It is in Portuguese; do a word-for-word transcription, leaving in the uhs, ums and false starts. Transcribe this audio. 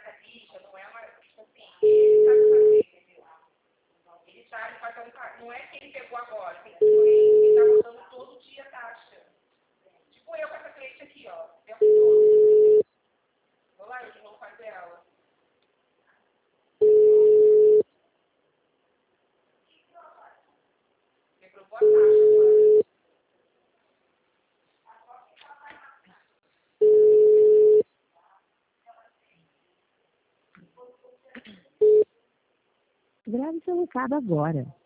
analista, não é uma, tipo assim, ele sabe fazer, entendeu? Ele sabe fazer um cartão, não é que ele pegou agora, tem cliente que está rodando todo dia a taxa. Tipo eu com essa cliente aqui, ó, o tempo todo. Vou lá, eu de novo fazer ela. Me provou a taxa agora. Grave seu recado agora.